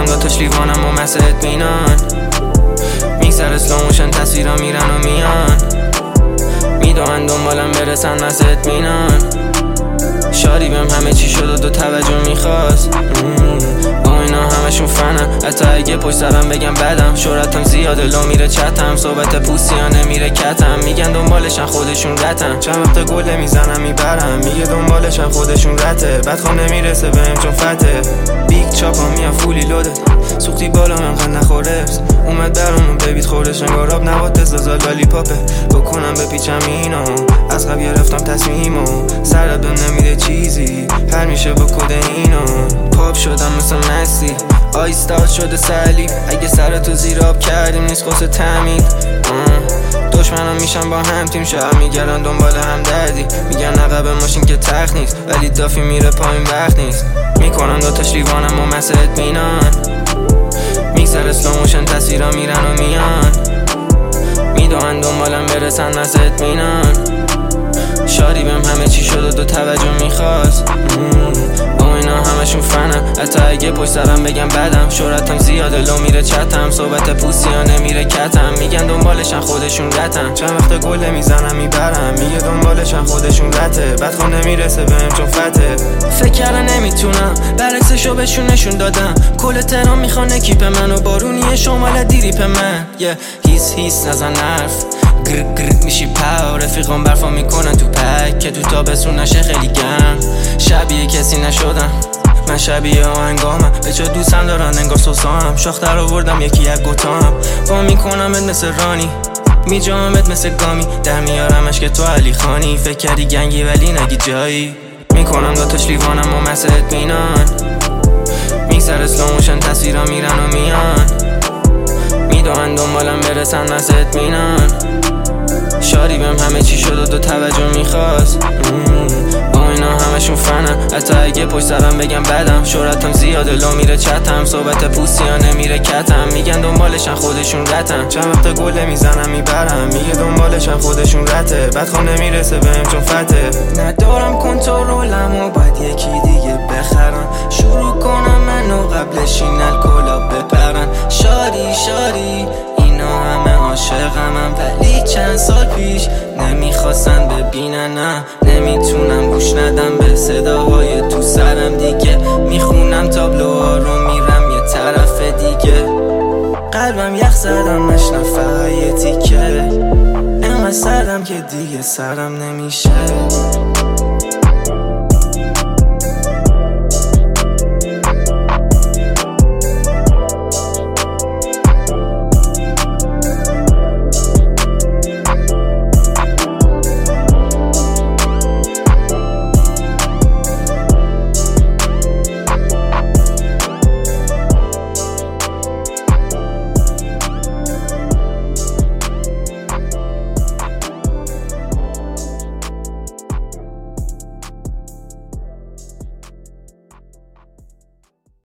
میکنم دوتاش لیوانم و مسه اطمینان. میگذره سلوموشن تصویرا میرن و میان، میدونن دنبالم برسن مسه اطمینان. شاری بهم همه چی شد و دو توجه میخواست. با اینا همشون فنم، حتی اگه پشت سرم بگم بدم. شهرتم زیاده لو میره چتم، صحبت پوستیانه میره کتم. میگن دنبالشن خودشون رتن، چند وقت گله میزنم میبرم. میگه دنبالشن خودشون رته، بدخوام نمیرسه بهم چون فته. بیگ چاپا میام فولی لوده، سوختی بالا منقدر نخوره. اومد برامون ببید خوردش انگار آب نبات بزازا لالی پاپه. بکنم بپیچم اینو، از قبل گرفتم تصمیمو. سرت بهم نمیده چیزی، هر میشه با کد اینو. پاپ شدم مثل مسی، آیستاد شده سلیب. اگه سرتو زیر آب کردیم نیست قصه تمید. دشمنم میشن با هم تیم، شهر میگردن دنبال هم دردی. میگن عقب ماشین که تخت نیست، ولی دافی میره پایین وقت نیست. میکنم دوتاش لیوانم و مسه اطمینان. میگذره سلوموشن تصویرا میرن و میان، میدونن دنبالم برسن مسه اطمینان. شاری بهم همه چی شد و دو توجه میخواست. با اینا همشون فنم، حتی اگه پشت سرم بگم بدم. شهرتم زیاده لو میره چتم، صحبت پوستیانه میره کتم. میگن دنبالشن خودشون رتن، چند وقت گله میزنم میبرم. میگه دنبالشن خودشون رته، بدخوام نمیرسه بهم چون فته. فکر کردن نمیتونم، برعکسشو بهشون نشون دادم. کل تهران میخوان اکیپ منو، بارونی شمال دیریپ من. هیس نزن حرف، گرگ گرگ میشی پاو. رفیقام برفا میکنن تو پک که تو تابستون نشه خیلی گرم. شبیه کسی نشدم، من شبیه آهنگامم. بچه دوستم دارن انگار سوسام، شاختر آوردم یکی از گوتام. با میکنمت مثل رانی، میجامت مثل گامی. در میارمش که تو علی خانی، فکر کردی گنگی ولی نگی جایی. میکنم دوتاش لیوانم و مسه اطمینان. میگذره سلوموشن تصویرا میرن و میان، میدونن دنبالم برسن مسه اطمینان. شاری بهم همه چی شد و دو توجه میخواست. با اینا همشون فنم، حتی اگه پشت سرم بگم بدم. شهرتم زیاده لو میره چتم، صحبت پوستیانه میره کتم. میگن دنبالشن خودشون رتن، چند وقت گله میزنم میبرم. میگه دنبالشن خودشون رته، بدخوام نمیرسه بهم چون فته. ندارم کنترلم و باید یکی دیگه بخرم. شروع کنم منو قبلش این الکلا بپرن. شاری اینا همه عاشقمم، ولی چند سال پیش نمیخواستن ببینن. نه نمیتونم گوش ندم به صداهای تو سرم دیگه. میخونم تابلوها رو میرم یه طرف دیگه. قلبم یخ زدم نشنم فقط یه تیکه. انقدر سردم که دیگه سرم نمیشه.